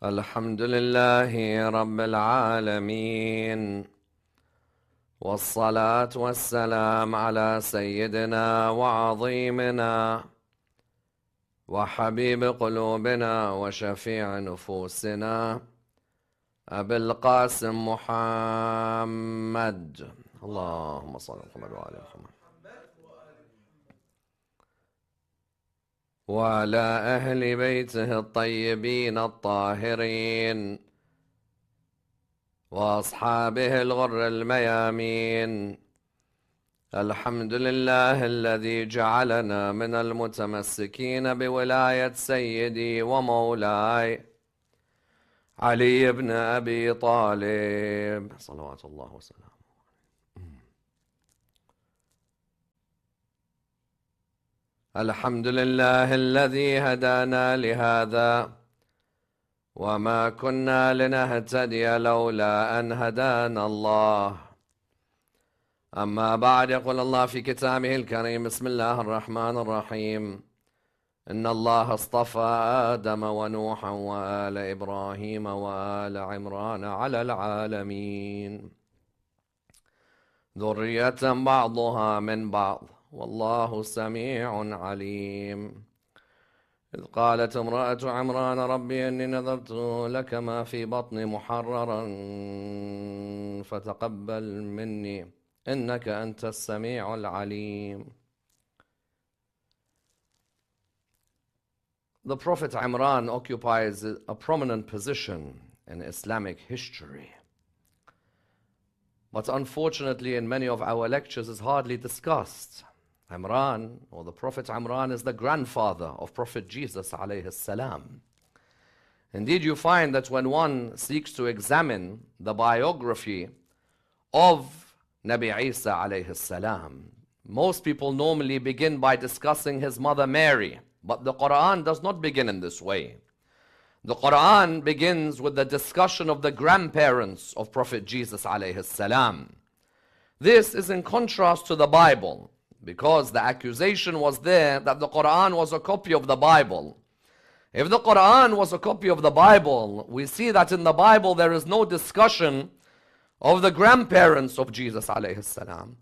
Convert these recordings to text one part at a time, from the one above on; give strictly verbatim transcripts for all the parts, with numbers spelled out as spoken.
الحمد لله رب العالمين، والصلاة والسلام على سيدنا وعظيمنا وحبيب قلوبنا وشفيع نفوسنا أبي القاسم محمد. اللهم صل على محمد وعلى محمد وعلى أهل بيته الطيبين الطاهرين وأصحابه الغر الميامين. الحمد لله الذي جعلنا من المتمسكين بولاية سيدي ومولاي علي بن أبي طالب صلوات الله وسلامه. الحمد لله الذي هدانا لهذا وما كنا لنهتدي لولا أن هدانا الله. أما بعد، يقول الله في كتابه الكريم: بسم الله الرحمن الرحيم. إن الله اصطفى آدم ونوحا وآل إبراهيم وآل عمران على العالمين، ذرية بعضها من بعض، والله سميع عليم. إذ قالت امرأة عمران: ربي إني نذرت لك ما في بطني محررا فتقبل مني إنك أنت السميع العليم. The Prophet Imran occupies a prominent position in Islamic history, but unfortunately in many of our lectures is hardly discussed. Imran, or the Prophet Imran, is the grandfather of Prophet Jesus alayhi salam. Indeed, you find that when one seeks to examine the biography of Nabi Isa alayhi salam, most people normally begin by discussing his mother Mary, but the Quran does not begin in this way. The Quran begins with the discussion of the grandparents of Prophet Jesus alayhi salam. This is in contrast to the Bible, because the accusation was there that the Quran was a copy of the Bible. If the Quran was a copy of the Bible, we see that in the Bible there is no discussion of the grandparents of Jesus alayhi salam.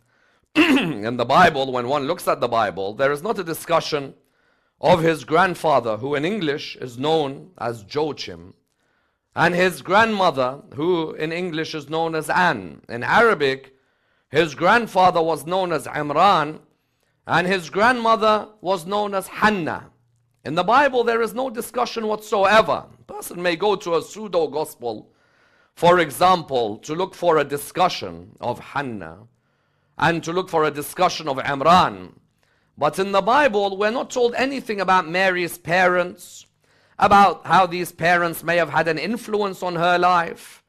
In the Bible, when one looks at the Bible, there is not a discussion of his grandfather, who in English is known as Joachim, and his grandmother, who in English is known as Anne. In Arabic, his grandfather was known as Imran, and his grandmother was known as Hannah. In the Bible, there is no discussion whatsoever. A person may go to a pseudo-gospel, for example, to look for a discussion of Hannah and to look for a discussion of Imran. But in the Bible, we're not told anything about Mary's parents, about how these parents may have had an influence on her life,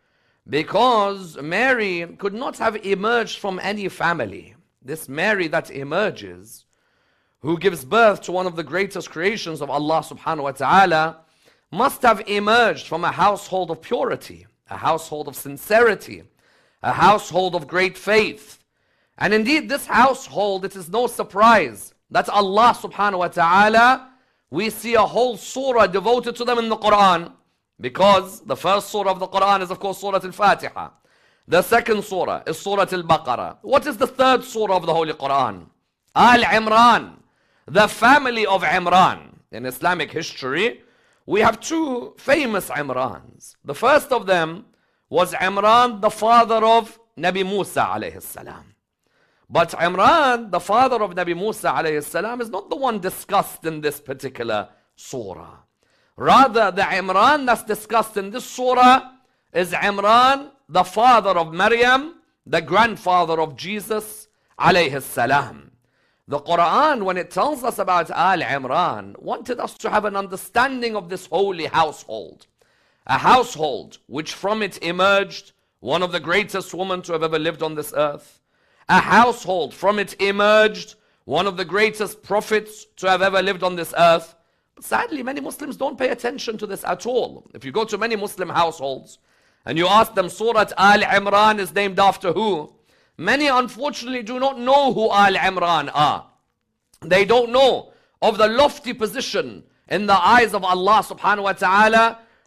because Mary could not have emerged from any family. This Mary that emerges, who gives birth to one of the greatest creations of Allah subhanahu wa ta'ala, must have emerged from a household of purity, a household of sincerity, a household of great faith. And indeed, this household, it is no surprise that Allah subhanahu wa ta'ala, we see a whole surah devoted to them in the Quran, because the first surah of the Quran is of course Surah Al-Fatiha. The second surah is Surah Al-Baqarah. What is the third surah of the Holy Quran? Al-Imran, the family of Imran. In Islamic history, we have two famous Imrans. The first of them was Imran, the father of Nabi Musa alayhi salam. But Imran, the father of Nabi Musa alayhi salam, is not the one discussed in this particular surah. Rather, the Imran that's discussed in this surah is Imran, the father of Maryam, the grandfather of Jesus alayhi salam. The Quran, when it tells us about Al Imran, wanted us to have an understanding of this holy household. A household which from it emerged one of the greatest women to have ever lived on this earth. A household from it emerged one of the greatest prophets to have ever lived on this earth. But sadly, many Muslims don't pay attention to this at all. If you go to many Muslim households and you ask them, Surah Al Imran is named after who? Many unfortunately do not know who Al Imran are. They don't know of the lofty position in the eyes of Allah subhanahu wa ta'ala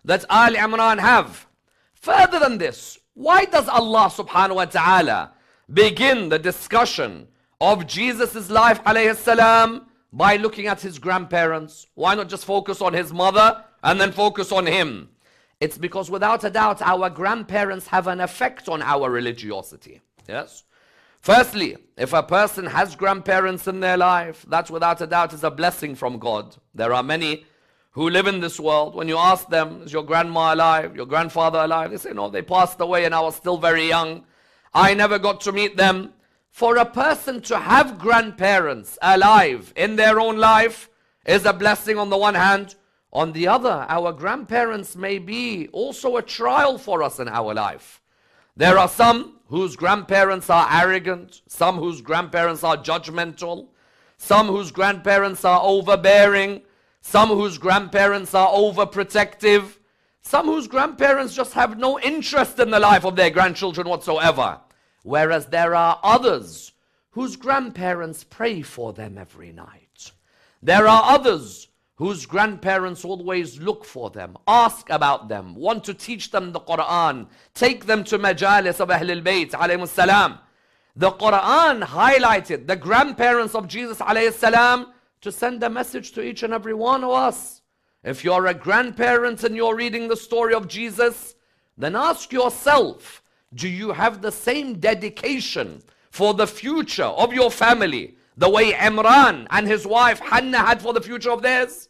that Al Imran have. Further than this, why does Allah subhanahu wa ta'ala begin the discussion of Jesus' life alayhi salam by looking at his grandparents? Why not just focus on his mother and then focus on him? It's because without a doubt our grandparents have an effect on our religiosity. Yes? Firstly, if a person has grandparents in their life, that without a doubt is a blessing from God. There are many who live in this world. When you ask them, is your grandma alive, your grandfather alive? They say, no, they passed away and I was still very young. I never got to meet them. For a person to have grandparents alive in their own life is a blessing on the one hand. On the other, our grandparents may be also a trial for us in our life. There are some whose grandparents are arrogant, some whose grandparents are judgmental, some whose grandparents are overbearing, some whose grandparents are overprotective, some whose grandparents just have no interest in the life of their grandchildren whatsoever. Whereas there are others whose grandparents pray for them every night. There are others whose grandparents always look for them, ask about them, want to teach them the Quran, take them to majalis of Ahlul Bayt alayhimus salam. The Quran highlighted the grandparents of Jesus alayhi salam to send a message to each and every one of us. If you're a grandparent and you're reading the story of Jesus, then ask yourself, do you have the same dedication for the future of your family the way Imran and his wife Hannah had for the future of theirs?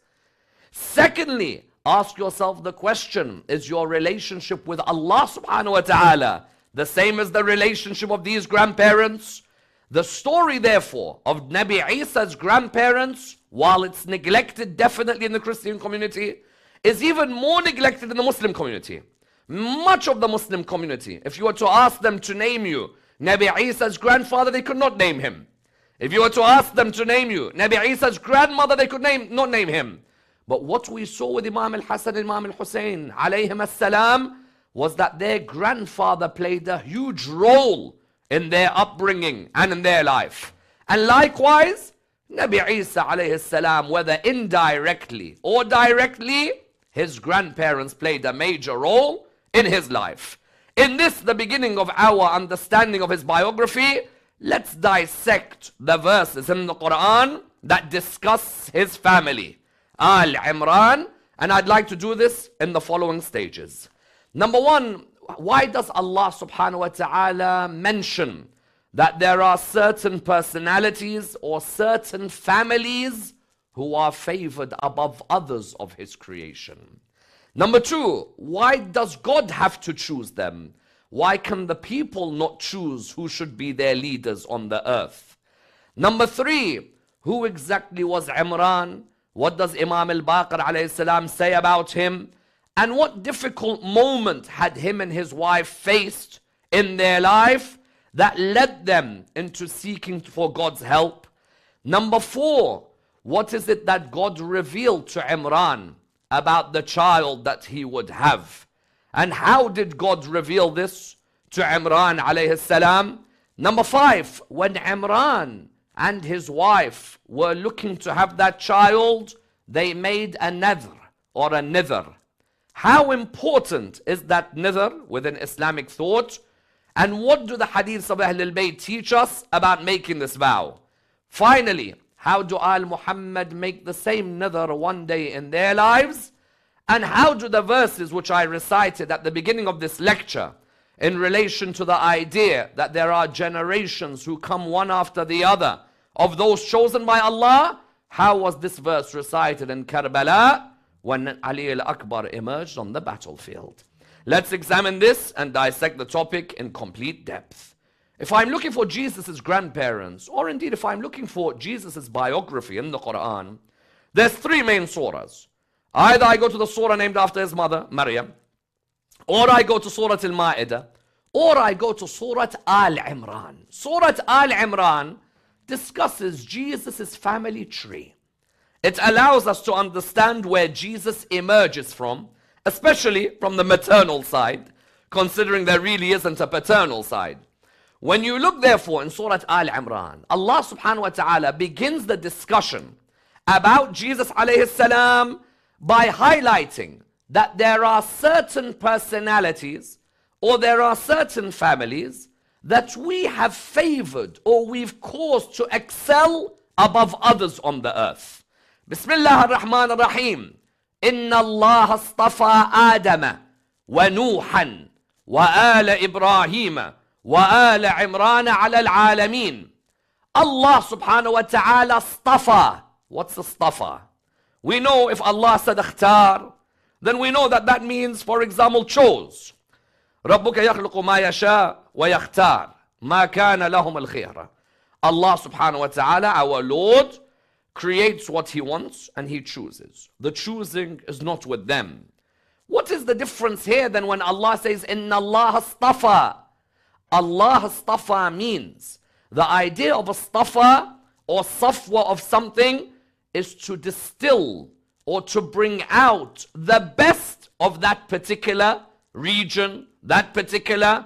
Secondly, ask yourself the question, is your relationship with Allah subhanahu wa ta'ala the same as the relationship of these grandparents? The story therefore of Nabi Isa's grandparents, while it's neglected definitely in the Christian community, is even more neglected in the Muslim community. Much of the Muslim community, if you were to ask them to name you Nabi Isa's grandfather, they could not name him. If you were to ask them to name you Nabi Isa's grandmother, they could name not name him. But what we saw with Imam al-Hasan and Imam al-Hussein alayhim as-salam was that their grandfather played a huge role in their upbringing and in their life. And likewise, Nabi Isa alayhi salam, whether indirectly or directly, his grandparents played a major role in his life. In this, the beginning of our understanding of his biography, let's dissect the verses in the Quran that discuss his family, Al Imran, and I'd like to do this in the following stages. Number one, why does Allah subhanahu wa ta'ala mention that there are certain personalities or certain families who are favored above others of his creation? Number two, why does God have to choose them? Why can the people not choose who should be their leaders on the earth? Number three, who exactly was Imran? What does Imam al-Baqir alayhi salam say about him? And what difficult moment had him and his wife faced in their life that led them into seeking for God's help? Number four, what is it that God revealed to Imran about the child that he would have? And how did God reveal this to Imran alayhi salam? Number five, when Imran and his wife were looking to have that child, they made a nadhr or a nidhr. How important is that nidhr within Islamic thought? And what do the hadiths of Ahlul Bayt teach us about making this vow? Finally, how do Al Muhammad make the same nidhr one day in their lives? And how do the verses which I recited at the beginning of this lecture in relation to the idea that there are generations who come one after the other of those chosen by Allah, how was this verse recited in Karbala when Ali al-Akbar emerged on the battlefield? Let's examine this and dissect the topic in complete depth. If I'm looking for Jesus' grandparents, or indeed if I'm looking for Jesus' biography in the Quran, there's three main surahs. Either I go to the surah named after his mother, Maryam, or I go to Surah Al-Ma'idah, or I go to Surah Al-Imran. Surah Al-Imran discusses Jesus' family tree. It allows us to understand where Jesus emerges from, especially from the maternal side, considering there really isn't a paternal side. When you look therefore in Surah Al-Imran, Allah subhanahu wa ta'ala begins the discussion about Jesus alayhi salam by highlighting that there are certain personalities or there are certain families that we have favored or we've caused to excel above others on the earth. Bismillah ar-Rahman ar-Rahim. Inna Allah astafa Adama wa Nuhan wa ala Ibrahim wa ala Imran ala al-alamin. Allah subhanahu wa ta'ala astafa. What's astafa? We know if Allah said اختار, then we know that that means, for example, chose. ربك يخلق ما يشاء ويختار ما كان لهم الخيرة. Allah subhanahu wa ta'ala, our Lord, creates what He wants and He chooses. The choosing is not with them. What is the difference here then when Allah says, Inna Allah astafa? Allah astafa means the idea of astafa or safwa of something is to distill or to bring out the best of that particular region, that particular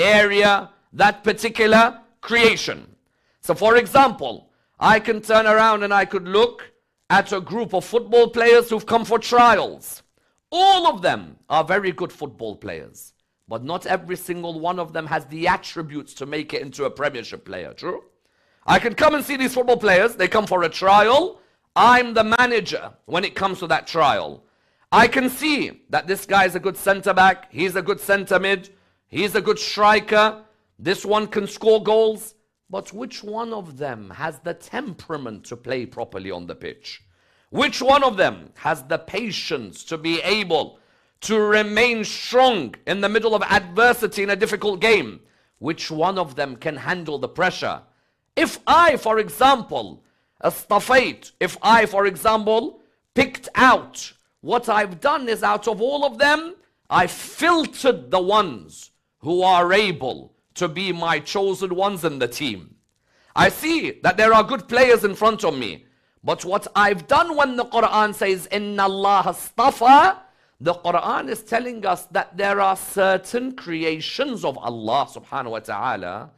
area, that particular creation. So for example, I can turn around and I could look at a group of football players who've come for trials. All of them are very good football players, but not every single one of them has the attributes to make it into a Premiership player, true? I can come and see these football players, they come for a trial, I'm the manager when it comes to that trial. I can see that this guy is a good centre-back, he's a good centre-mid, he's a good striker, this one can score goals, but which one of them has the temperament to play properly on the pitch? Which one of them has the patience to be able to remain strong in the middle of adversity in a difficult game? Which one of them can handle the pressure? If I, for example, astafait, if I, for example, picked out, what I've done is out of all of them, I filtered the ones who are able to be my chosen ones in the team. I see that there are good players in front of me, but what I've done when the Quran says, Inna Allah astafa, the Quran is telling us that there are certain creations of Allah subhanahu wa ta'ala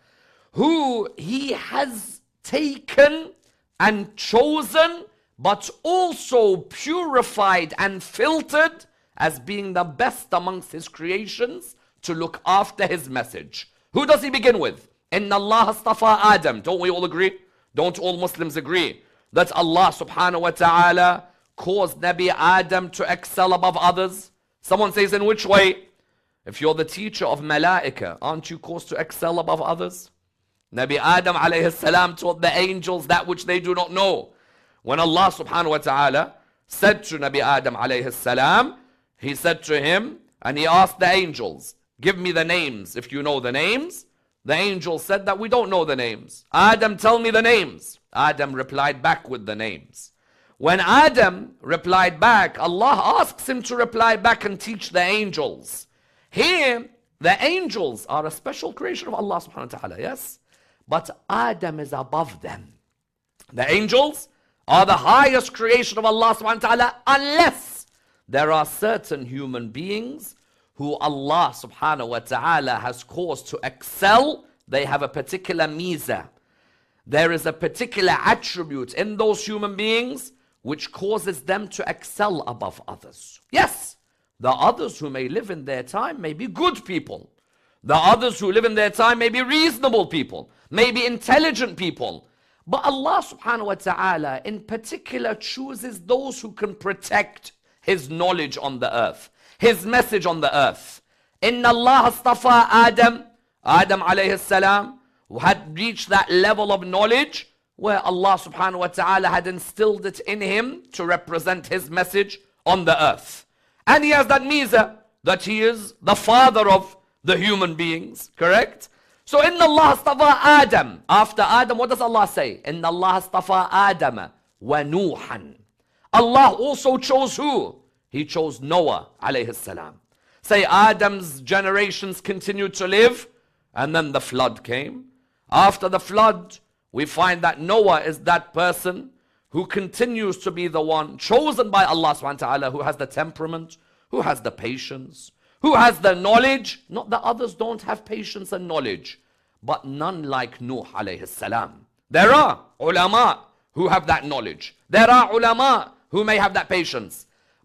who He has taken and chosen, but also purified and filtered as being the best amongst His creations to look after His message. Who does He begin with? Inna Allah astafa Adam. Don't we all agree? Don't all Muslims agree that Allah subhanahu wa ta'ala caused Nabi Adam to excel above others? Someone says, in which way? If you're the teacher of malaika, aren't you caused to excel above others? Nabi Adam alayhi salam taught the angels that which they do not know. When Allah subhanahu wa ta'ala said to Nabi Adam alayhi salam, He said to him, and He asked the angels, give me the names if you know the names. The angels said that we don't know the names. Adam, tell me the names. Adam replied back with the names. When Adam replied back, Allah asks him to reply back and teach the angels. Here, the angels are a special creation of Allah subhanahu wa ta'ala, yes? But Adam is above them. The angels are the highest creation of Allah subhanahu wa ta'ala, unless there are certain human beings who Allah subhanahu wa ta'ala has caused to excel. They have a particular miza. There is a particular attribute in those human beings which causes them to excel above others. Yes, the others who may live in their time may be good people. The others who live in their time may be reasonable people, may be intelligent people. But Allah subhanahu wa ta'ala in particular chooses those who can protect His knowledge on the earth, His message on the earth. Inna Allah astafa Adam, Adam alayhi salam, who had reached that level of knowledge where Allah subhanahu wa ta'ala had instilled it in him to represent His message on the earth. And he has that miza that he is the father of the human beings, correct? So Inna Allah astafa Adam. After Adam, what does Allah say? Inna Allah astafa Adam wa Nuhan. Allah also chose who? He chose Noah alayhi salam. Say Adam's generations continued to live, and then the flood came. After the flood, we find that Noah is that person who continues to be the one chosen by Allah subhanahu wa ta'ala, who has the temperament, who has the patience, who has the knowledge. Not that others don't have patience and knowledge, but none like Nuh alayhi salam. There are ulama who have that knowledge. There are ulama who may have that patience.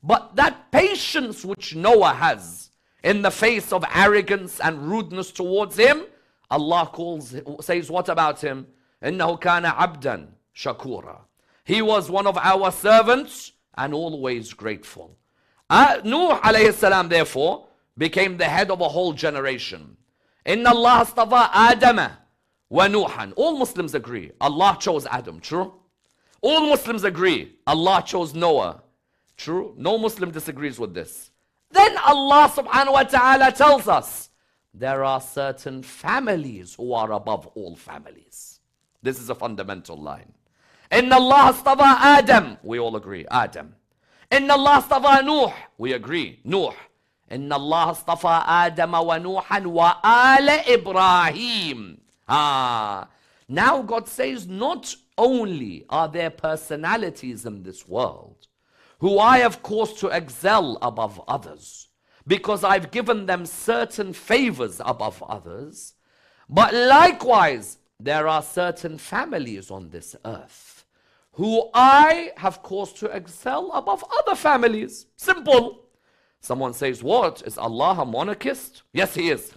But that patience which Noah has in the face of arrogance and rudeness towards him, Allah calls, says what about him? إِنَّهُ كَانَ عَبْدًا شَكُورًا. He was one of our servants and always grateful. Uh, Nuh alayhi salam therefore became the head of a whole generation. إِنَّ اللَّهَ اصْطَفَى آدَمَ وَنُوحًا. All Muslims agree Allah chose Adam, true? All Muslims agree Allah chose Noah, true? No Muslim disagrees with this. Then Allah subhanahu wa ta'ala tells us there are certain families who are above all families. This is a fundamental line. إِنَّ اللَّهَ اصْطَفَى Adam. We all agree, Adam. إِنَّ اللَّهَ اصْطَفَى Nuh. We agree, Nuh. إِنَّ اللَّهَ اصْطَفَى آدَمَ وَنُوحًا وَآلَ إِبْرَاهِيمَ. Ah, now God says not only are there personalities in this world who I have caused to excel above others because I've given them certain favors above others, but likewise there are certain families on this earth who I have caused to excel above other families. Simple. Someone says, what? Is Allah a monarchist? Yes, He is.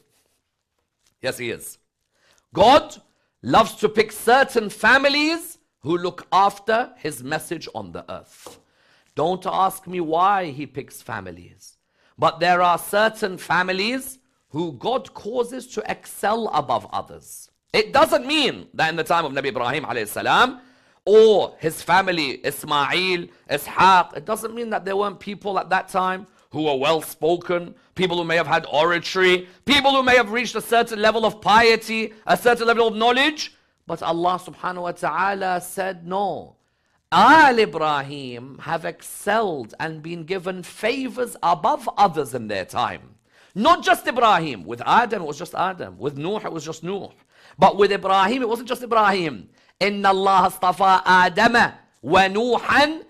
Yes, He is. God loves to pick certain families who look after His message on the earth. Don't ask me why He picks families. But there are certain families who God causes to excel above others. It doesn't mean that in the time of Nabi Ibrahim alayhi salam or his family Ismail, Ishaq, it doesn't mean that there weren't people at that time who were well-spoken, people who may have had oratory, people who may have reached a certain level of piety, a certain level of knowledge. But Allah subhanahu wa ta'ala said, no. Al Ibrahim have excelled and been given favors above others in their time. Not just Ibrahim. With Adam, it was just Adam. With Nuh, it was just Nuh. But with Ibrahim, it wasn't just Ibrahim. إِنَّ اللَّهَ اصْطَفَى آدَمَ وَنُوحًا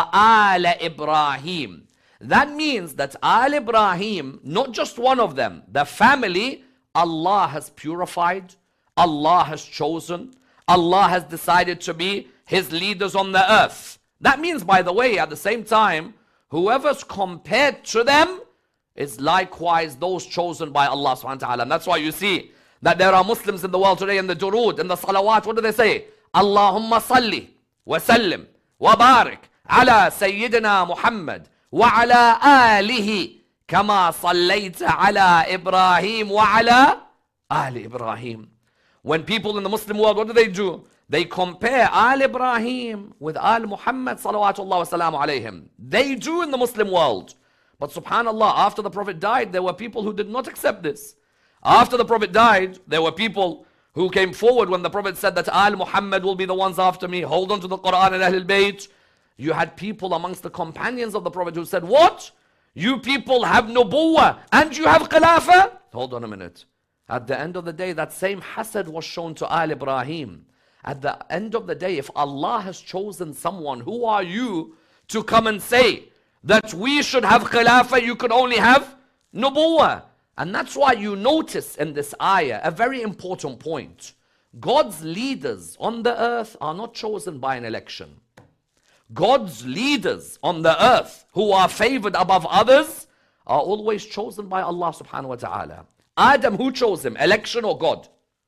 وَآلَ Ibrahim. That means that Al Ibrahim, not just one of them, the family, Allah has purified, Allah has chosen, Allah has decided to be His leaders on the earth. That means, by the way, at the same time, whoever's compared to them is likewise those chosen by Allah subhanahu wa ta'ala. And that's why you see that there are Muslims in the world today in the durood, in the salawat, what do they say? Allahumma salli wa sallim wa barik ala Sayyidina Muhammad وعلى آله كما صليت على إبراهيم وعلى آل إبراهيم. When people in the Muslim world, what do they do? They compare Al Ibrahim with Al Muhammad salawatullah wa salamu alayhim. They do in the Muslim world. But subhanallah, after the Prophet died, there were people who did not accept this. After the Prophet died, there were people who came forward when the Prophet said that Al Muhammad will be the ones after me. Hold on to the Quran and Ahlul Bayt. You had people amongst the companions of the Prophet who said, what? You people have nubuwwah and you have khilafah? Hold on a minute. At the end of the day, that same hasad was shown to Al Ibrahim. At the end of the day, if Allah has chosen someone, who are you to come and say that we should have khilafah, you could only have nubuwwah? And that's why you notice in this ayah a very important point. God's leaders on the earth are not chosen by an election. God's leaders on the earth who are favored above others are always chosen by Allah subhanahu wa ta'ala. Adam, who chose him? Election or God?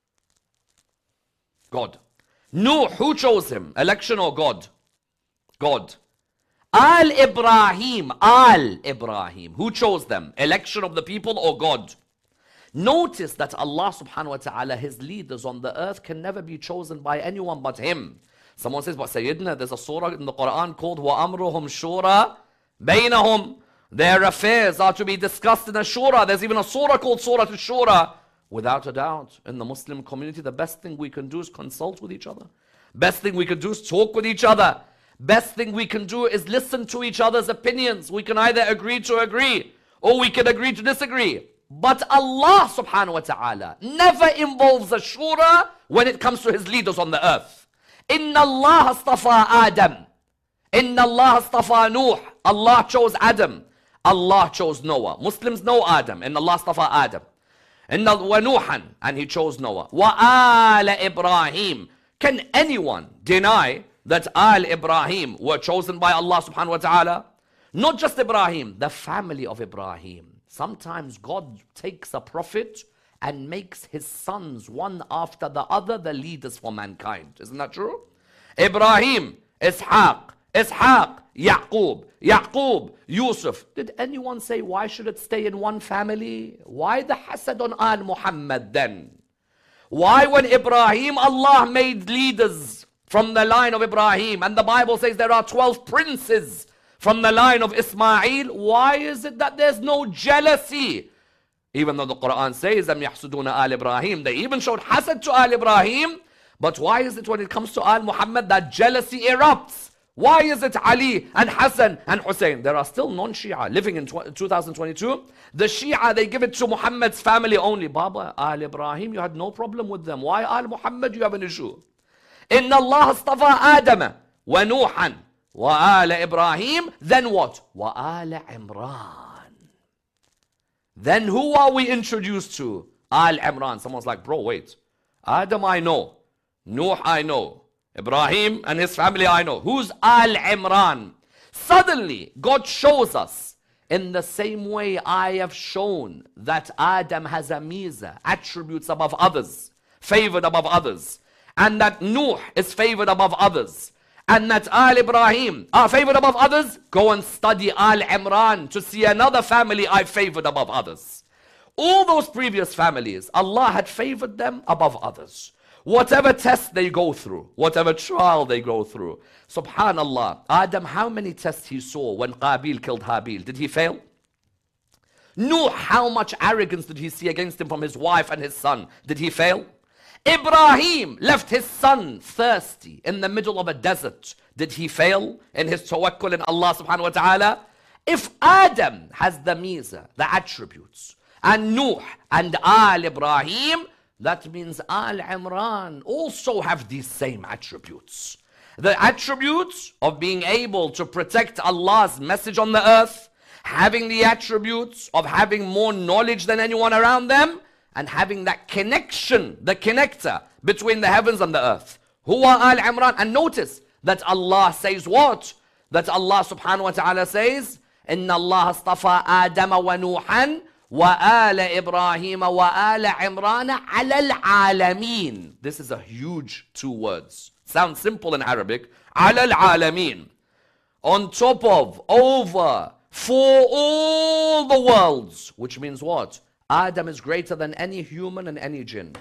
God. Nuh, who chose him? Election or God? God. Al Ibrahim, Al Ibrahim, who chose them? Election of the people or God? Notice that Allah subhanahu wa ta'ala, His leaders on the earth can never be chosen by anyone but Him. Someone says, but Sayyidina, there's a surah in the Quran called وَأَمْرُهُمْ شُورَى بَيْنَهُمْ. Their affairs are to be discussed in a shura. There's even a surah called Surah Al-Shura. Without a doubt, in the Muslim community, the best thing we can do is consult with each other. Best thing we can do is talk with each other. Best thing we can do is listen to each other's opinions. We can either agree to agree or we can agree to disagree. But Allah subhanahu wa ta'ala never involves a shura when it comes to His leaders on the earth. Inna Allah astafa Adam. Inna Allah astafa Nuh. Allah chose Adam. Allah chose Noah. Muslims know Adam. Inna Allah astafa Adam. Inna wa Nuhan. And He chose Noah. Wa ala Ibrahim. Can anyone deny that Al Ibrahim were chosen by Allah subhanahu wa ta'ala? Not just Ibrahim, the family of Ibrahim. Sometimes God takes a prophet and makes his sons one after the other the leaders for mankind. Isn't that true? Ibrahim, Ishaq, Ishaq, Yaqub, Yaqub, Yusuf. Did anyone say why should it stay in one family? Why the hasad on Al Muhammad then? Why when Ibrahim, Allah made leaders from the line of Ibrahim, and the Bible says there are twelve princes from the line of Ismail, why is it that there's no jealousy? Even though the Quran says, أَمْ يَحْسُدُونَ آلِ Ibrahim, they even showed hasad to Al Ibrahim, but why is it when it comes to Al Muhammad that jealousy erupts? Why is it Ali and Hassan and Hussein? There are still non-Shia living in two thousand twenty-two. The Shia, they give it to Muhammad's family only. Baba, Al Ibrahim, you had no problem with them. Why Al Muhammad, you have an issue? إِنَّ اللَّهَ اصْطَفَى آدَمَ وَنُوحًا وَآلَ Ibrahim. Then what? وَآلَ Imran. Then who are we introduced to? Al Imran. Someone's like, bro, wait. Adam I know. Nuh I know. Ibrahim and his family I know. Who's Al Imran? Suddenly, God shows us, in the same way I have shown that Adam has a miza, attributes above others, favored above others, and that Nuh is favored above others, and that Al Ibrahim are favored above others. Go and study Al Imran to see another family I favored above others. All those previous families, Allah had favored them above others. Whatever test they go through, whatever trial they go through. Subhanallah, Adam, how many tests he saw when Qabil killed Habil? Did he fail? Nuh, how much arrogance did he see against him from his wife and his son? Did he fail? Ibrahim left his son thirsty in the middle of a desert. Did he fail in his tawakkul in Allah subhanahu wa ta'ala? If Adam has the miza, the attributes, and Nuh and Al Ibrahim, that means Al Imran also have these same attributes. The attributes of being able to protect Allah's message on the earth, having the attributes of having more knowledge than anyone around them, and having that connection, the connector between the heavens and the earth. Huwa Al Imran. And notice that Allah says what? That Allah subhanahu wa ta'ala says, إِنَّ اللَّهَ اصْطَفَى آدَمَ وَنُوحًا وَآلَ إِبْرَاهِيمَ وَآلَ عِمْرَانَ عَلَى الْعَالَمِينَ. This is a huge two words. Sounds simple in Arabic. عَلَى الْعَالَمِينَ. On top of, over, for all the worlds. Which means what? Adam is greater than any human and any jinn.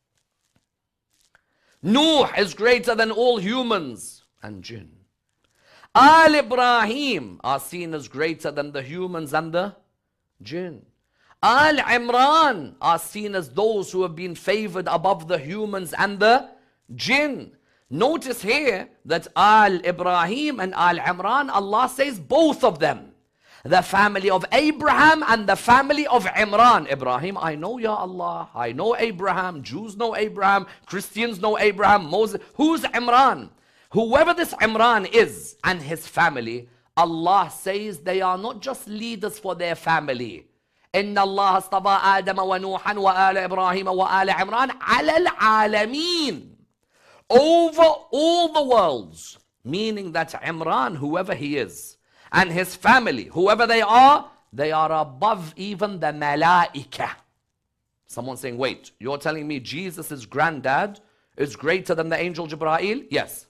Nuh is greater than all humans and jinn. Al Ibrahim are seen as greater than the humans and the jinn. Al Imran are seen as those who have been favored above the humans and the jinn. Notice here that Al Ibrahim and Al Imran, Allah says both of them. The family of Abraham and the family of Imran. Ibrahim, I know, Ya Allah. I know Abraham. Jews know Abraham. Christians know Abraham. Moses. Who's Imran? Whoever this Imran is and his family, Allah says they are not just leaders for their family. إن الله اصطفى آدم ونوحا وآل إبراهيم وآل عمران على العالمين. Over all the worlds. Meaning that Imran, whoever he is, and his family, whoever they are, they are above even the malaika. Someone saying, wait, you're telling me Jesus' granddad is greater than the angel Jibreel? Yes.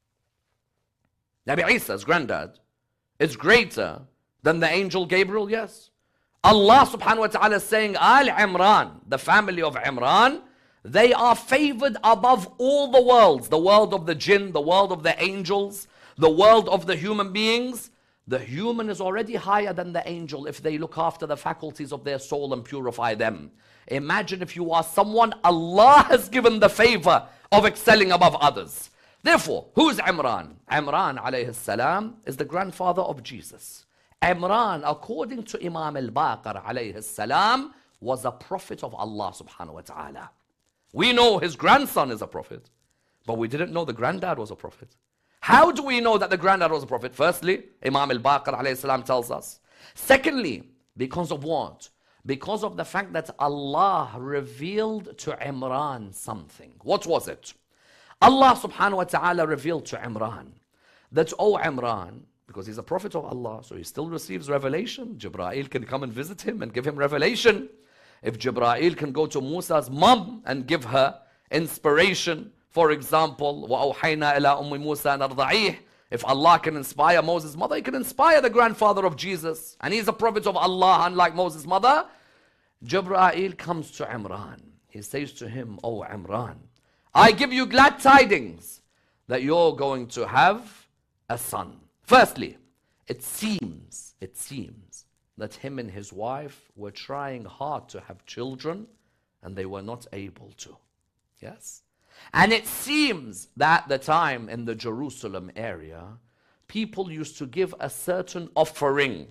Nabi Isa's granddad is greater than the angel Gabriel? Yes. Allah subhanahu wa ta'ala is saying, Al Imran, the family of Imran, they are favored above all the worlds. The world of the jinn, the world of the angels, the world of the human beings. The human is already higher than the angel if they look after the faculties of their soul and purify them. Imagine if you are someone Allah has given the favor of excelling above others. Therefore, who's Imran? Imran alayhi salam is the grandfather of Jesus. Imran, according to Imam al-Baqir alayhi salam, was a prophet of Allah subhanahu wa ta'ala. We know his grandson is a prophet, but we didn't know the granddad was a prophet. How do we know that the granddad was a prophet? Firstly, Imam al-Baqir alayhi salam tells us. Secondly, because of what? Because of the fact that Allah revealed to Imran something. What was it? Allah subhanahu wa ta'ala revealed to Imran that, oh Imran, because he's a prophet of Allah, so he still receives revelation. Jibreel can come and visit him and give him revelation. If Jibreel can go to Musa's mom and give her inspiration, for example, وَأَوْحَيْنَا إِلَىٰ أُمِّ مُوسَىٰ أَنْ أَرْضَعِيهِ, if Allah can inspire Moses' mother, he can inspire the grandfather of Jesus. And he's a prophet of Allah, unlike Moses' mother. Jibreel comes to Imran. He says to him, "Oh Imran, I give you glad tidings that you're going to have a son." Firstly, it seems, it seems that him and his wife were trying hard to have children and they were not able to. Yes? And it seems that at the time in the Jerusalem area, people used to give a certain offering.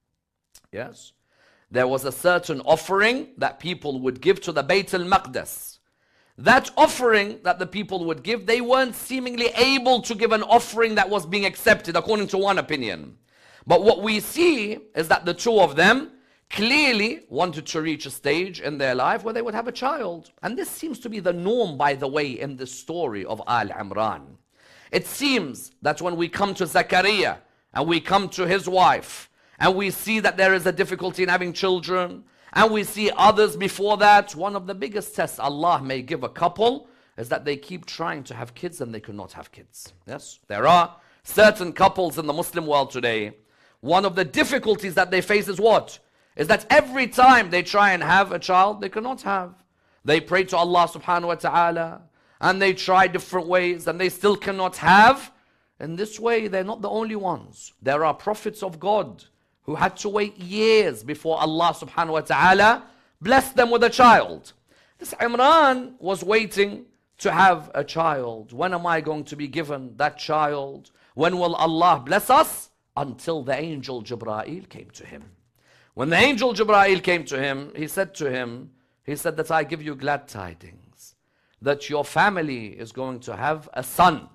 Yes? There was a certain offering that people would give to the Bayt al-Maqdis. That offering that the people would give, they weren't seemingly able to give an offering that was being accepted, according to one opinion. But what we see is that the two of them clearly wanted to reach a stage in their life where they would have a child. And this seems to be the norm, by the way, in the story of Al Imran. It seems that when we come to Zakaria and we come to his wife and we see that there is a difficulty in having children, and we see others before that, one of the biggest tests Allah may give a couple is that they keep trying to have kids and they cannot have kids. Yes, there are certain couples in the Muslim world today. One of the difficulties that they face is what? Is that every time they try and have a child, they cannot have. They pray to Allah subhanahu wa ta'ala, and they try different ways, and they still cannot have. In this way, they're not the only ones. There are prophets of God who had to wait years before Allah subhanahu wa ta'ala blessed them with a child. This Imran was waiting to have a child. When am I going to be given that child? When will Allah bless us? Until the angel Jibreel came to him. When the angel Jibreel came to him, he said to him, he said that I give you glad tidings that your family is going to have a son.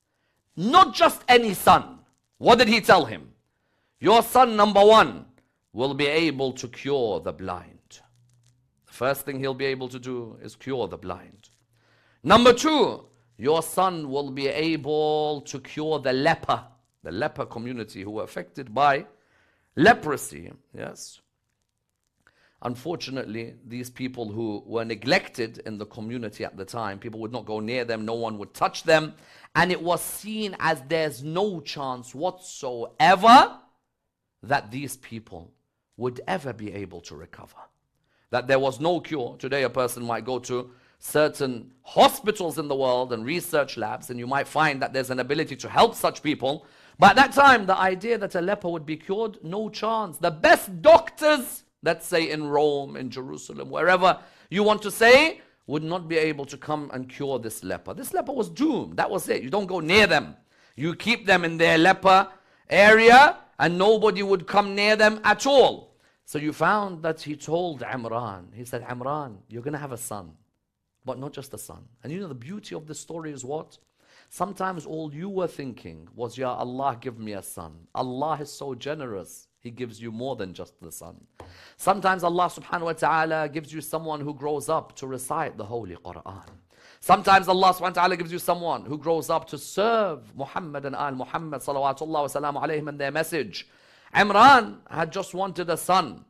Not just any son. What did he tell him? Your son, number one, will be able to cure the blind. The first thing he'll be able to do is cure the blind. Number two, your son will be able to cure the leper, the leper community who were affected by leprosy. Yes. Unfortunately, these people who were neglected in the community at the time, people would not go near them, no one would touch them, and it was seen as there's no chance whatsoever that these people would ever be able to recover. That there was no cure. Today a person might go to certain hospitals in the world and research labs, and you might find that there's an ability to help such people. But at that time, the idea that a leper would be cured, no chance. The best doctors, let's say in Rome, in Jerusalem, wherever you want to say, would not be able to come and cure this leper. This leper was doomed. That was it. You don't go near them. You keep them in their leper area, and nobody would come near them at all. So you found that he told Imran, he said, Imran, you're going to have a son, but not just a son. And you know the beauty of this story is what? Sometimes all you were thinking was, Ya Allah, give me a son. Allah is so generous. He gives you more than just the son. Sometimes Allah subhanahu wa ta'ala gives you someone who grows up to recite the Holy Quran. Sometimes Allah subhanahu wa ta'ala gives you someone who grows up to serve Muhammad and Al Muhammad salawatullah wa salamu alayhim and their message. Imran had just wanted a son.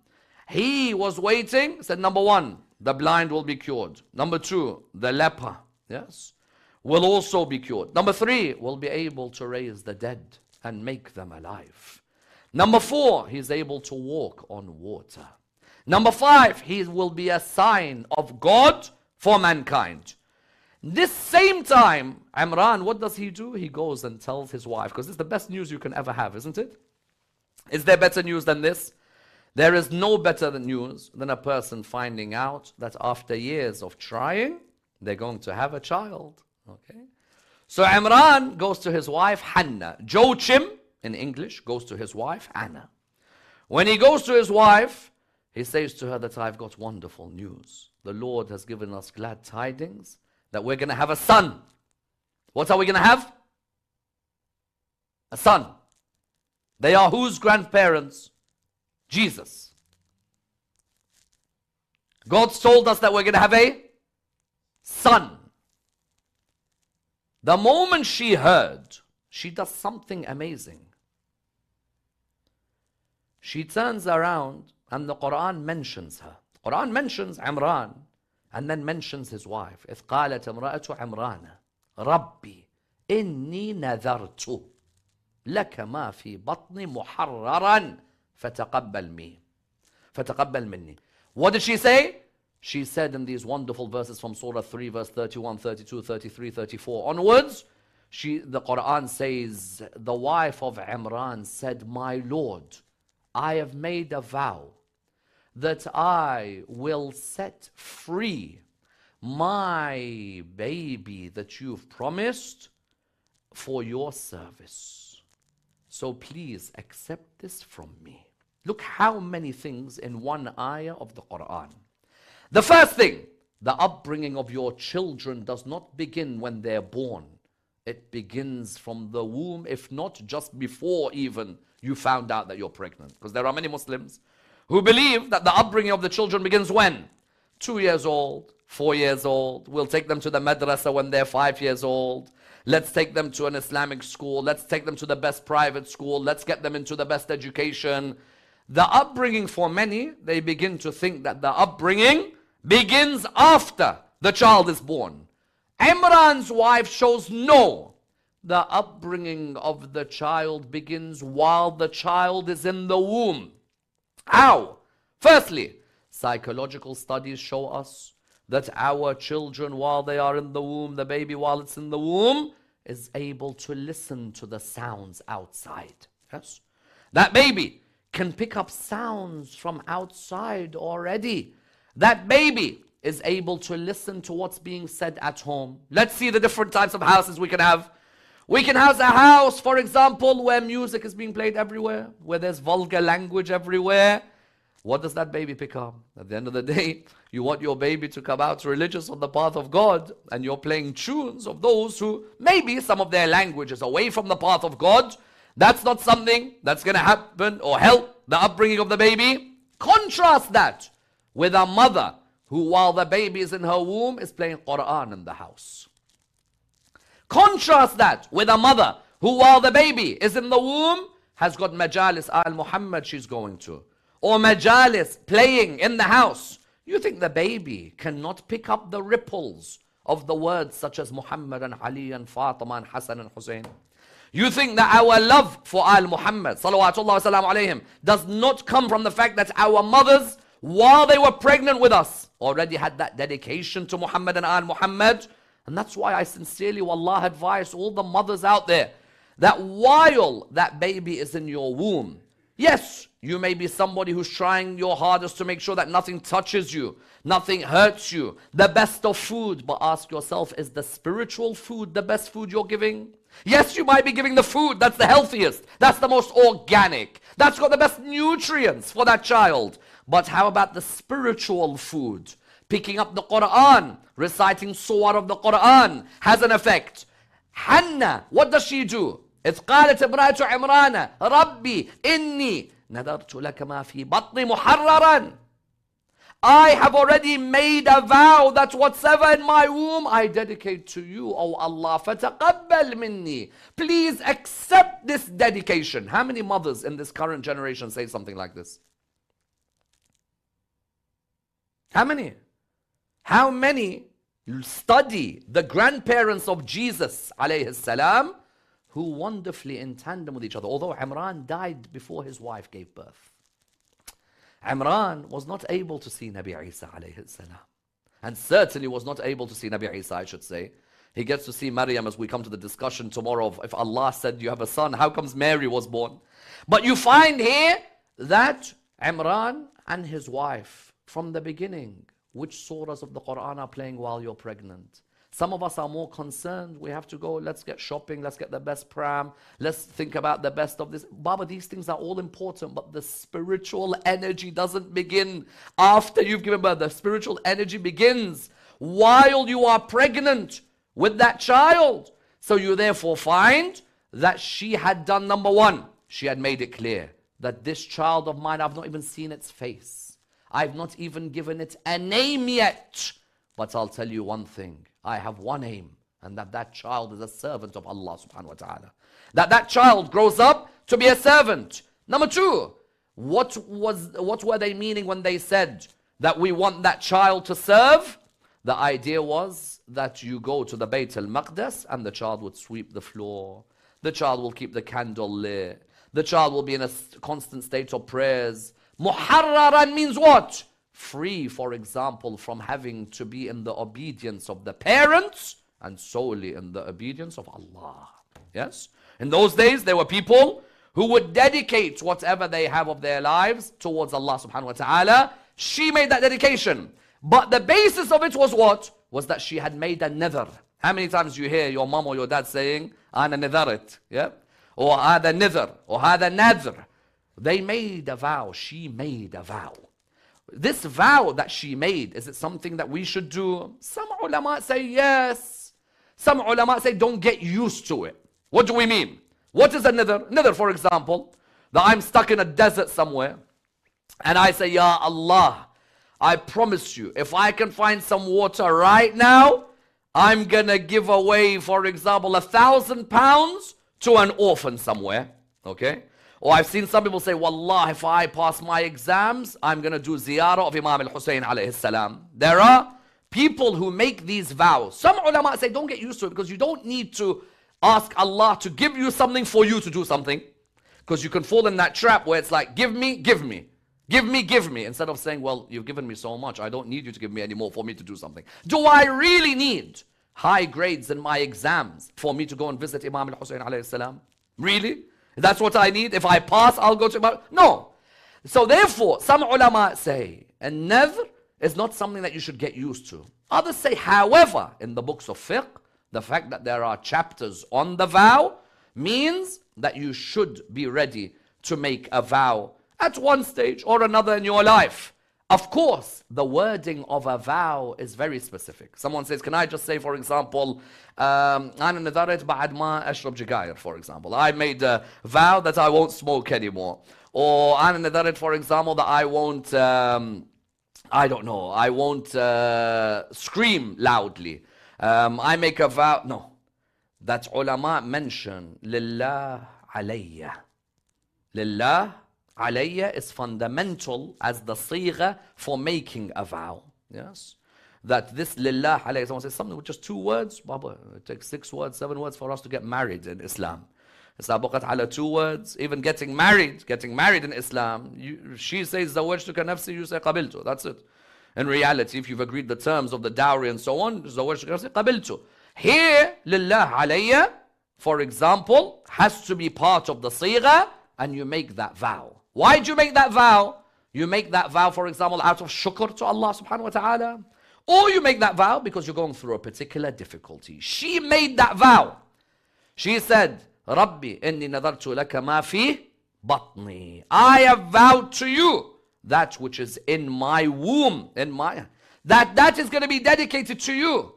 He was waiting, said number one, the blind will be cured. Number two, the leper, yes, will also be cured. Number three, will be able to raise the dead and make them alive. Number four, he's able to walk on water. Number five, he will be a sign of God for mankind. This same time, Imran, what does he do? He goes and tells his wife, because this is the best news you can ever have, isn't it? Is there better news than this? There is no better news than a person finding out that after years of trying, they're going to have a child. Okay? So Imran goes to his wife, Hannah. Joachim, in English, goes to his wife, Anna. When he goes to his wife, he says to her that I've got wonderful news. The Lord has given us glad tidings that we're going to have a son. What are we going to have? A son. They are whose grandparents? Jesus. God's told us that we're going to have a son. The moment she heard, she does something amazing. she turns around and the Quran mentions her. The Quran mentions Imran and then mentions his wife. إِذْ قَالَتْ امْرَأَةُ عِمْرَانَ رَبِّي إِنِّي نَذَرْتُ لَكَ مَا فِي بَطْنِ مُحَرَّرًا فَتَقَبَّلْ مِنِّي فَتَقَبَّلْ مِنِّي. What did she say? She said in these wonderful verses from Surah three, verse thirty-one, thirty-two, thirty-three, thirty-four onwards, she, the Quran says, the wife of Imran said, my Lord, I have made a vow that I will set free my baby that you've promised for your service. So please accept this from me. Look how many things in one ayah of the Quran. The first thing, the upbringing of your children does not begin when they're born. It begins from the womb, if not just before even you found out that you're pregnant. Because there are many Muslims who believe that the upbringing of the children begins when? Two years old, four years old. We'll take them to the madrasa when they're five years old. Let's take them to an Islamic school. Let's take them to the best private school. Let's get them into the best education. The upbringing for many, they begin to think that the upbringing begins after the child is born. Imran's wife shows no. The upbringing of the child begins while the child is in the womb. How? Firstly, psychological studies show us that our children, while they are in the womb, the baby while it's in the womb, is able to listen to the sounds outside. Yes? That baby can pick up sounds from outside already. That baby is able to listen to what's being said at home. Let's see the different types of houses we can have. We can have a house, for example, where music is being played everywhere, where there's vulgar language everywhere. What does that baby pick up? At the end of the day, you want your baby to come out religious on the path of God, and you're playing tunes of those who maybe some of their language is away from the path of God. That's not something that's going to happen or help the upbringing of the baby. Contrast that with a mother who, while the baby is in her womb, is playing Quran in the house. Contrast that with a mother who, while the baby is in the womb, has got majalis al-Muhammad she's going to, or majalis playing in the house. You think the baby cannot pick up the ripples of the words such as Muhammad and Ali and Fatima and Hassan and Hussein? You think that our love for al-Muhammad salawatullah wa salam alayhim does not come from the fact that our mothers, while they were pregnant with us, already had that dedication to Muhammad and al-Muhammad? And that's why I sincerely, wallah, advise all the mothers out there that while that baby is in your womb, yes, you may be somebody who's trying your hardest to make sure that nothing touches you, nothing hurts you, the best of food. But ask yourself, is the spiritual food the best food you're giving? Yes, you might be giving the food that's the healthiest, that's the most organic, that's got the best nutrients for that child. But how about the spiritual food? Picking up the Quran, reciting surah of the Quran has an effect. Hannah, what does she do? إذ قالت امرأة عمران ربي إني نذرت لك ما في بطني محررا. I have already made a vow that whatsoever in my womb I dedicate to you, O Allah. فَتَقَبَّلْ مِنِّي. Please accept this dedication. How many mothers in this current generation say something like this? How many? How many study the grandparents of Jesus alayhi salam, who wonderfully in tandem with each other, although Imran died before his wife gave birth. Imran was not able to see Nabi Isa alayhi salam, and certainly was not able to see Nabi Isa, I should say. He gets to see Maryam as we come to the discussion tomorrow of if Allah said you have a son, how comes Mary was born? But you find here that Imran and his wife, from the beginning, which surahs of the Quran are playing while you're pregnant? Some of us are more concerned. We have to go, let's get shopping, let's get the best pram, let's think about the best of this. Baba, these things are all important, but the spiritual energy doesn't begin after you've given birth. The spiritual energy begins while you are pregnant with that child. So you therefore find that she had done number one. She had made it clear that this child of mine, I've not even seen its face. I've not even given it a name yet. But I'll tell you one thing. I have one aim, and that that child is a servant of Allah subhanahu wa ta'ala. That that child grows up to be a servant. Number two, What was, what were they meaning when they said that we want that child to serve? The idea was that you go to the Bayt al-Maqdis and the child would sweep the floor. The child will keep the candle lit. The child will be in a constant state of prayers. Muharraran means what? Free, for example, from having to be in the obedience of the parents and solely in the obedience of Allah. Yes? In those days, there were people who would dedicate whatever they have of their lives towards Allah subhanahu wa ta'ala. She made that dedication. But the basis of it was what? Was that she had made a nadhr. How many times do you hear your mom or your dad saying, Ana nadharit, yeah? Or hada nadhr, or hada nadhr. They made a vow. She made a vow. This vow that she made, is it something that we should do? Some ulama say yes. Some ulama say don't get used to it. What do we mean? What is a nadhr? Nadhr, for example, that I'm stuck in a desert somewhere, and I say, Ya Allah, I promise you, if I can find some water right now, I'm gonna give away, for example, a thousand pounds to an orphan somewhere, okay? Or I've seen some people say, Wallah, if I pass my exams, I'm gonna do ziyarah of Imam al-Hussein alayhi salam. There are people who make these vows. Some ulama say, don't get used to it, because you don't need to ask Allah to give you something for you to do something. Because you can fall in that trap where it's like, give me, give me. Give me, give me. Instead of saying, well, you've given me so much, I don't need you to give me any more for me to do something. Do I really need high grades in my exams for me to go and visit Imam al-Hussein alayhi salam? Really? That's what I need? If I pass, I'll go to Imam? No. So therefore, some ulama say, a nadhr is not something that you should get used to. Others say, however, in the books of fiqh, the fact that there are chapters on the vow means that you should be ready to make a vow at one stage or another in your life. Of course, the wording of a vow is very specific. Someone says, can I just say, for example, um, أنا نذرت بعد ما أشرب جيجاير, for example. I made a vow that I won't smoke anymore. Or أنا نذرت, for example, that I won't, um, I don't know, I won't uh, scream loudly. Um, I make a vow. No. That ulama mention, Lillah alayya. Lillah alayya is fundamental as the sigha for making a vow. Yes? That this lillah alayya, someone says something with just two words. Baba, it takes six words, seven words for us to get married in Islam. Sabakat ala two words. Even getting married, getting married in Islam, you, she says zawajtuka nafsi, you say qabiltu. That's it. In reality, if you've agreed the terms of the dowry and so on, zawajtuka nafsi qabiltu. Here, lillah alayya, for example, has to be part of the sigha, and you make that vow. Why do you make that vow? You make that vow, for example, out of shukr to Allah subhanahu wa ta'ala. Or you make that vow because you're going through a particular difficulty. She made that vow. She said, Rabbi, inni nadartu laka ma fi batni. I have vowed to you that which is in my womb, in my, that that is going to be dedicated to you.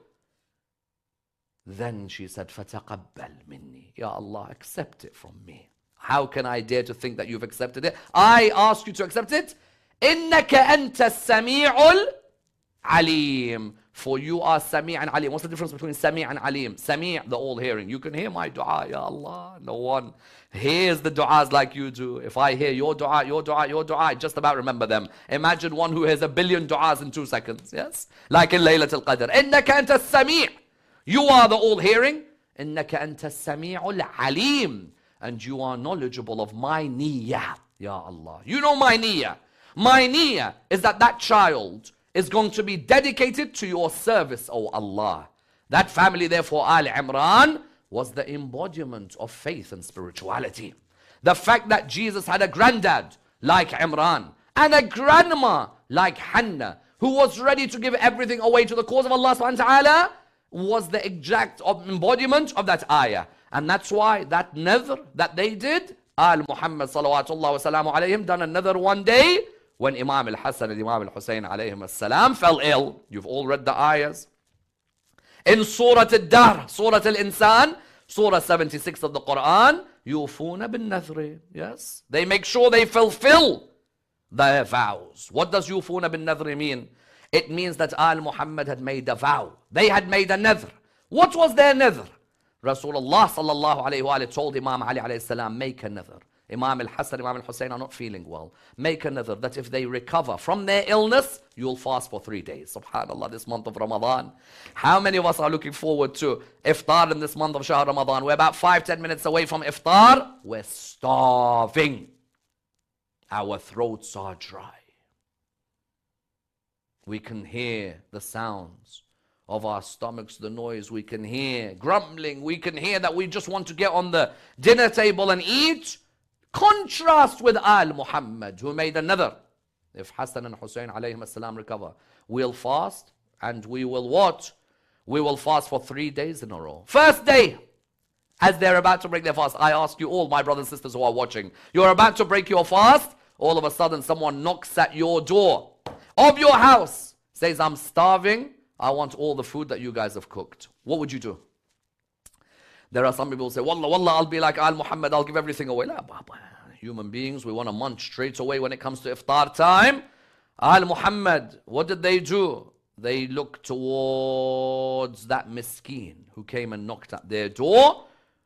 Then she said, فَتَقَبَّلْ مِنِّي. Ya Allah, accept it from me. How can I dare to think that you've accepted it? I ask you to accept it. إِنَّكَ أَنْتَ السَّمِيعُ الْعَلِيمُ. For you are Sami' and Alim. What's the difference between Sami' and Alim? Sami', the all hearing. You can hear my dua, Ya Allah. No one hears the du'as like you do. If I hear your dua, your dua, your dua, I just about remember them. Imagine one who hears a billion du'as in two seconds. Yes? Like in Laylatul Qadr. إِنَّكَ أَنْتَ السَّمِيعُ. You are the all hearing. إِنَّكَ أَنْتَ السَّمِيعُ الْعَلِيمُ. And you are knowledgeable of my niyyah, Ya Allah. You know my niyyah. My niyyah is that that child is going to be dedicated to your service, O Allah. That family, therefore, Al Imran, was the embodiment of faith and spirituality. The fact that Jesus had a granddad like Imran and a grandma like Hannah, who was ready to give everything away to the cause of Allah subhanahu wa ta'ala, was the exact embodiment of that ayah. And that's why that nadhr that they did, Al Muhammad salawatullah wa salamu alayhim, done a nadhr one day when Imam al-Hassan and Imam al-Hussein alayhim as-salam fell ill. You've all read the ayahs. In Surah Al-Dahr, Surah Al-Insan, Surah seventy-six of the Quran, yufuna bin nadhri. Yes, they make sure they fulfill their vows. What does yufuna bin nadhri mean? It means that Al Muhammad had made a vow. They had made a nadhr. What was their nadhr? Rasulullah sallallahu alayhi wa told Imam Ali alayhi salam, make a nadhr. Imam al-Hassan, Imam al-Hussein are not feeling well. Make a nadhr that if they recover from their illness, you'll fast for three days. Subhanallah, this month of Ramadan. How many of us are looking forward to iftar in this month of Shahr Ramadan? We're about five, ten minutes away from iftar. We're starving. Our throats are dry. We can hear the sounds of our stomachs, the noise. We can hear grumbling. We can hear that we just want to get on the dinner table and eat. Contrast with Al Muhammad, who made another. If Hassan and Hussein alayhim as-salam recover, we'll fast, and we will what? We will fast for three days in a row. First day, as they're about to break their fast, I ask you all, my brothers and sisters who are watching, you're about to break your fast, all of a sudden someone knocks at your door of your house, says, I'm starving, I want all the food that you guys have cooked. What would you do? There are some people who say, Wallah, Wallah, I'll be like Al Muhammad, I'll give everything away. La, human beings, we want to munch straight away when it comes to iftar time. Al Muhammad, what did they do? They looked towards that miskeen who came and knocked at their door,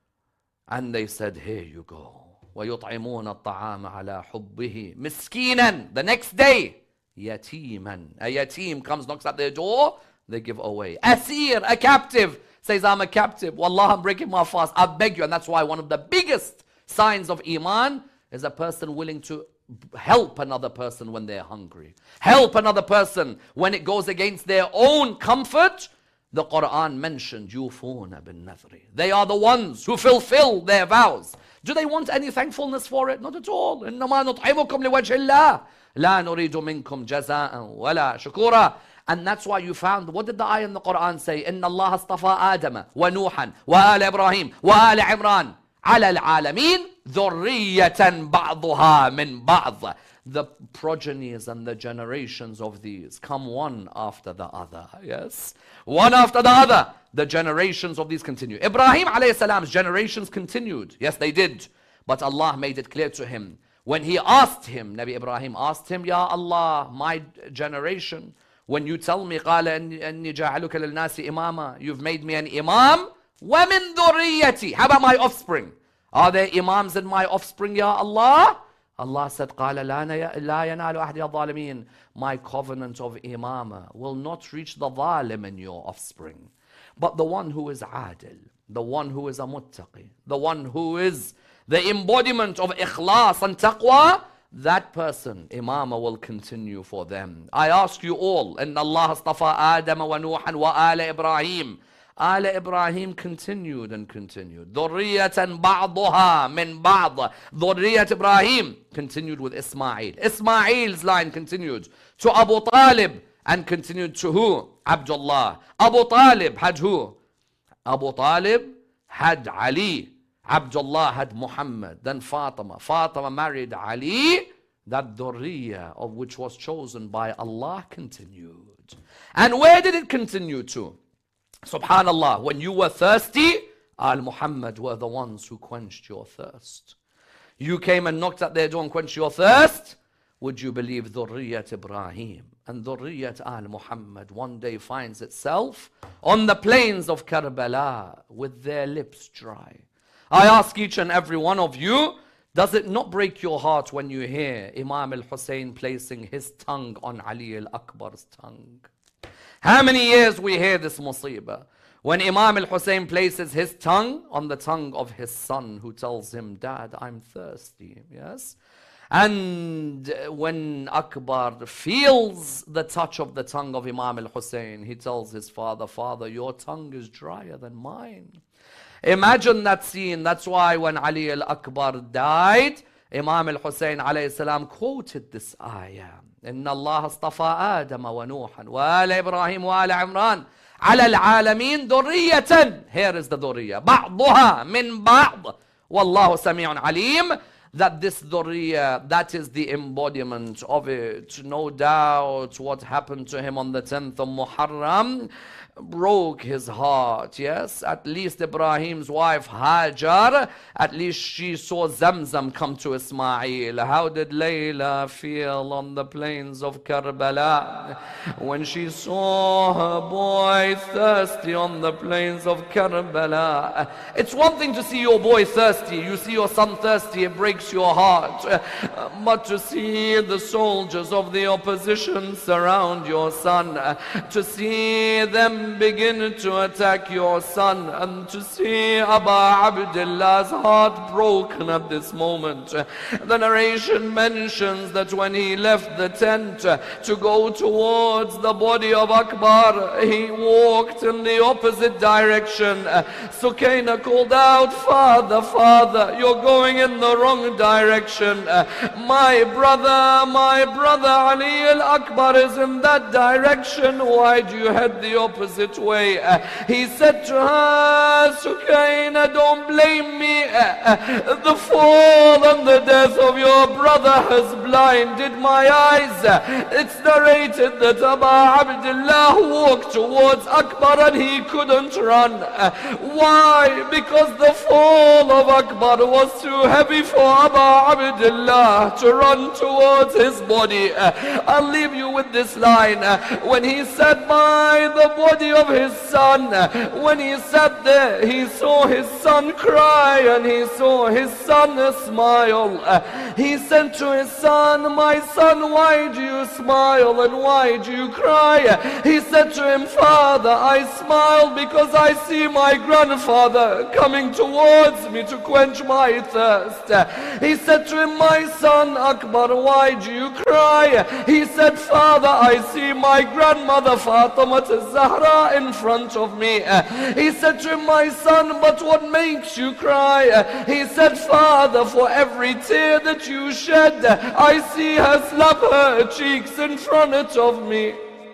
and they said, here you go. وَيُطْعِمُونَ الطَّعَامَ عَلَى حُبِّهِ مِسْكِينًا. The next day, yatiman. A yatim comes, knocks at their door, they give away. Asir, a captive, says, I'm a captive. Wallah, I'm breaking my fast. I beg you. And that's why one of the biggest signs of Iman is a person willing to help another person when they're hungry. Help another person when it goes against their own comfort. The Quran mentioned, Yufuna bin Nadhri. They are the ones who fulfill their vows. Do they want any thankfulness for it? Not at all. إِنَّمَا نُطْعِمُكُمْ لِوَجْهِ اللَّهِ لَا نُرِيدُ مِنْكُمْ جَزَاءً وَلَا شُكُورًا. And that's why you found, what did the ayah in the Quran say? إِنَّ اللَّهَ اصْطَفَى آدَمَ وَنُوحًا وَآلَ إِبْرَاهِيمَ وَآلَ عِمْرَانَ عَلَى الْعَالَمِينَ ذُرِّيَّةً بَعْضُهَا مِنْ بَعْضٍ. The progenies and the generations of these come one after the other. Yes? One after the other. The generations of these continue. Ibrahim alayhi salam's generations continued. Yes, they did. But Allah made it clear to him. When he asked him, Nabi Ibrahim asked him, Ya Allah, my generation, when you tell me, قَالَ أَنِّي جَعَلُكَ لِلنَّاسِ إِمَامًا, you've made me an imam. وَمِن ذُرِّيَّتِي. How about my offspring? Are there imams in my offspring, Ya Allah? Allah said, قَالَ لَا يَنَالُ أَحْدِ الظَّالِمِينَ. My covenant of imama will not reach the zalim in your offspring. But the one who is adil, the one who is a muttaqi, the one who is the embodiment of ikhlas and taqwa, that person, imama will continue for them. I ask you all, إِنَّ اللَّهَ اصْطَفَى آدَمَ وَنُوحًا وَآلَ إِبْرَاهِيمَ. Al Ibrahim continued and continued. ذُرِّيَّةً بَعْضُهَا مِنْ بَعْضٍ. Dhurriyat Ibrahim continued with Ismail. Ismail's line continued to Abu Talib and continued to who? Abdullah. Abu Talib had who? Abu Talib had Ali. Abdullah had Muhammad. Then Fatima. Fatima married Ali. That dhurriya of which was chosen by Allah continued. And where did it continue to? Subhanallah, when you were thirsty, Al Muhammad were the ones who quenched your thirst. You came and knocked at their door and quenched your thirst. Would you believe Dhurriyat Ibrahim and Dhurriyat Al Muhammad one day finds itself on the plains of Karbala with their lips dry? I ask each and every one of you, does it not break your heart when you hear Imam al-Hussein placing his tongue on Ali al-Akbar's tongue? How many years we hear this musibah? When Imam al-Hussein places his tongue on the tongue of his son who tells him, Dad, I'm thirsty. Yes? And when Akbar feels the touch of the tongue of Imam al-Hussein, he tells his father, Father, your tongue is drier than mine. Imagine that scene. That's why when Ali al-Akbar died, Imam al-Hussein alayhi salam quoted this ayah. إن الله اصطفى آدم ونوحا وآل إبراهيم وآل عمران على العالمين ذرية. Here is the ذرية. بعضها من بعض. والله سميع عليم. That this dhurriya, that is the embodiment of it. No doubt what happened to him on the tenth of Muharram broke his heart. Yes, at least Ibrahim's wife Hajar, at least she saw Zamzam come to Ismail. How did Layla feel on the plains of Karbala when she saw her boy thirsty on the plains of Karbala? It's one thing to see your boy thirsty, you see your son thirsty, it breaks breaks your heart. But to see the soldiers of the opposition surround your son, to see them begin to attack your son, and to see Aba Abdullah's heart broken at this moment. The narration mentions that when he left the tent to go towards the body of Akbar, he walked in the opposite direction. Sukaina called out, "Father, father, you're going in the wrong direction. My brother, my brother Ali al-Akbar is in that direction. Why do you head the opposite way?" He said to her, "Sukaina, don't blame me. The fall and the death of your brother has blinded my eyes." It's narrated that Aba Abdullah walked towards Akbar and he couldn't run. Why? Because the fall of Akbar was too heavy for Aba Abdullah to run towards his body. I'll leave you with this line. When he sat by the body of his son, when he sat there, he saw his son cry and he saw his son smile. He said to his son, "My son, why do you smile and why do you cry?" He said to him, "Father, I smile because I see my grandfather coming towards me to quench my thirst." He said to him, "My son Akbar, why do you cry?" He said, "Father, I see my grandmother Fatima al-Zahra in front of me." He said to him, "My son, but what makes you cry?" He said, "Father, for every tear that you shed, I see her slap her cheeks in front of me."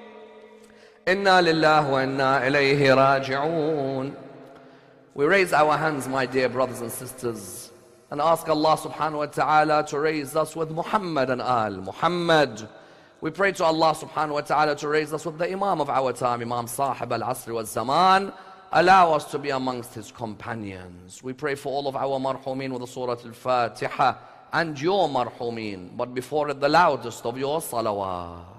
Inna lillahi wa inna ilayhi raji'un. We raise our hands, my dear brothers and sisters, and ask Allah subhanahu wa ta'ala to raise us with Muhammad and Al Muhammad. We pray to Allah subhanahu wa ta'ala to raise us with the Imam of our time, Imam Sahib al-Asr wal-Zaman. Allow us to be amongst his companions. We pray for all of our marhumin with the Surah Al-Fatiha and your marhumin. But before it, the loudest of your salawat.